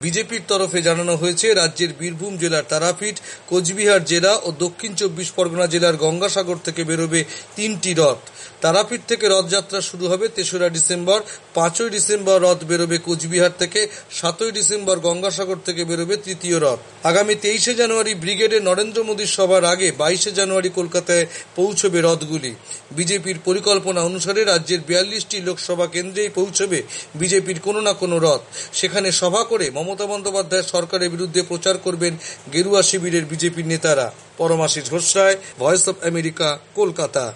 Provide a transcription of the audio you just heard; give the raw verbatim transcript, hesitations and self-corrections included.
বিজেপির তরফে জানানো হয়েছে, রাজ্যের বীরভূম জেলার তারাপীঠ, কোচবিহার জেলা ও দক্ষিণ চব্বিশ পরগনা জেলার গঙ্গাসাগর থেকে বেরোবে তিনটি রথ। তারাপীঠ থেকে রথযাত্রা শুরু হবে তেসরা ডিসেম্বর। পাঁচই ডিসেম্বর রথ বেরোবে কোচবিহার থেকে। সাতই ডিসেম্বর গঙ্গাসাগর থেকে বেরোবে তৃতীয় রথ। আগামী তেইশে জানুয়ারি ব্রিগেডে নরেন্দ্র মোদীর সভার আগে বাইশে জানুয়ারি কলকাতায় পৌঁছবে রথগুলি। বিজেপির পরিকল্পনা অনুসারে রাজ্যের বিয়াল্লিশটি লোকসভা কেন্দ্রেই পৌঁছবে বিজেপির কোনো না কোনো রথ। সেখানে সভা করে মমতা বন্দ্যোপাধ্যায় সরকারের বিরুদ্ধে প্রচার করবেন গেরুয়া শিবিরের বিজেপির নেতারা। Paramashis Ghosh Roy, voice of America, Kolkata.